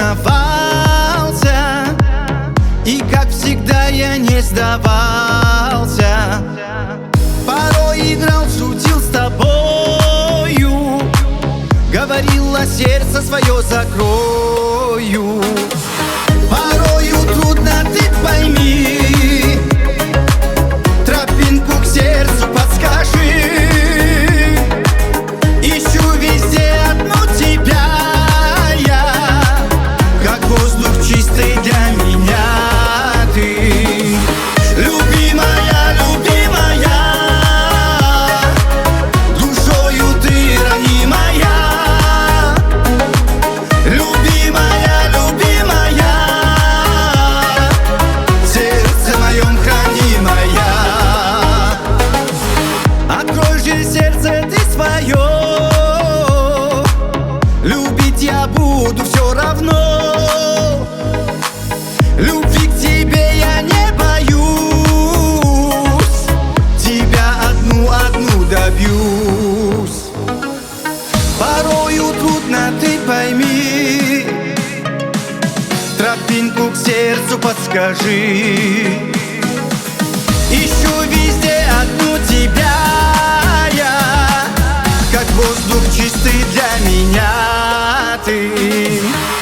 волновался, и как всегда я не сдавался. Порой играл, шутил с тобою, говорила, сердце свое закрою. Порою трудно, ты пойми, тропинку к сердцу подскажи. Ищу везде одну тебя я, как воздух чистый для меня ты. Любимая, любимая, душою ты ранимая. Любимая, любимая, в сердце моем хранимая. Открой же сердце ты свое, любить я буду все равно. Любви к тебе я не боюсь, тебя одну добьюсь. Порою трудно, ты пойми, тропинку к сердцу подскажи. Ищу везде одну тебя я, как воздух чистый для меня ты.